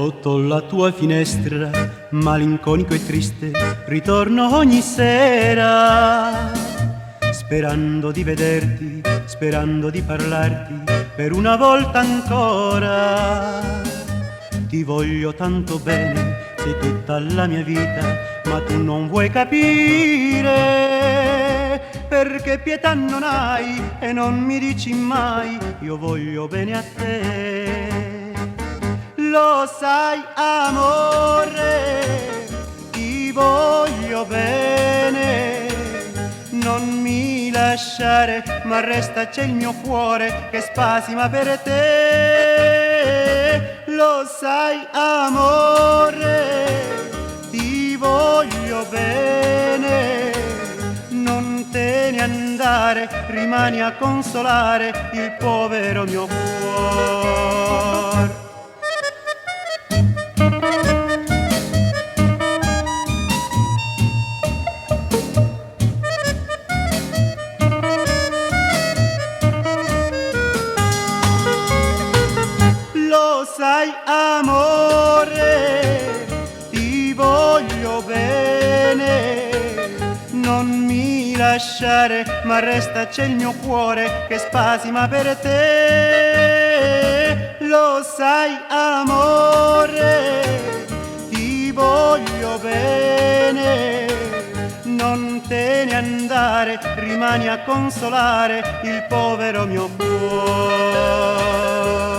Sotto la tua finestra, malinconico e triste, ritorno ogni sera, sperando di vederti, sperando di parlarti per una volta ancora. Ti voglio tanto bene, sei tutta la mia vita, ma tu non vuoi capire, perché pietà non hai e non mi dici mai, io voglio bene a te. Lo sai amore, ti voglio bene, non mi lasciare, ma resta c'è il mio cuore che spasima per te. Lo sai amore, ti voglio bene, non te ne andare, rimani a consolare il povero mio cuore. Lo sai amore, ti voglio bene, non mi lasciare, ma resta c'è il mio cuore che spasima per te. Lo sai amore, ti voglio bene, non te ne andare, rimani a consolare il povero mio cuore.